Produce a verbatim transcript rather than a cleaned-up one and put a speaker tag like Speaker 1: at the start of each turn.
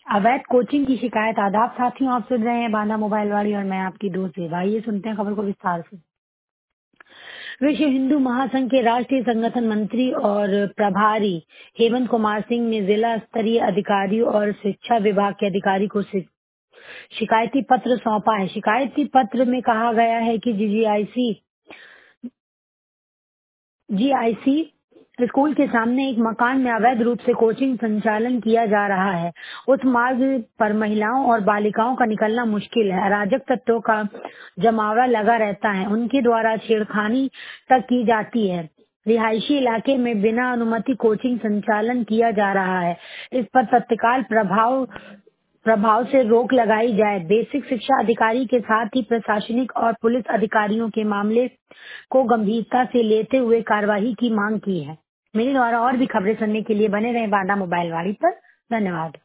Speaker 1: अवैध कोचिंग की शिकायत। आदाब साथियों, आप सुन रहे हैं बांदा मोबाइल वाली और मैं आपकी दोस्त सेवा। आइए सुनते हैं खबर को विस्तार से। विश्व हिंदू महासंघ के राष्ट्रीय संगठन मंत्री और प्रभारी हेमंत कुमार सिंह ने जिला स्तरीय अधिकारियों और शिक्षा विभाग के अधिकारी को शि- शिकायती पत्र सौंपा है। शिकायती पत्र में कहा गया है कि जीजीआईसी जीआईसी स्कूल के सामने एक मकान में अवैध रूप से कोचिंग संचालन किया जा रहा है। उस मार्ग पर महिलाओं और बालिकाओं का निकलना मुश्किल है। अराजक तत्वों का जमावड़ा लगा रहता है। उनके द्वारा छेड़खानी तक की जाती है। रिहायशी इलाके में बिना अनुमति कोचिंग संचालन किया जा रहा है। इस पर तत्काल प्रभाव प्रभाव से रोक लगाई जाए। बेसिक शिक्षा अधिकारी के साथ ही प्रशासनिक और पुलिस अधिकारियों के मामले को गंभीरता से लेते हुए कार्रवाई की मांग की है। मेरे द्वारा और भी खबरें सुनने के लिए बने रहें बांदा मोबाइल वाली पर। धन्यवाद।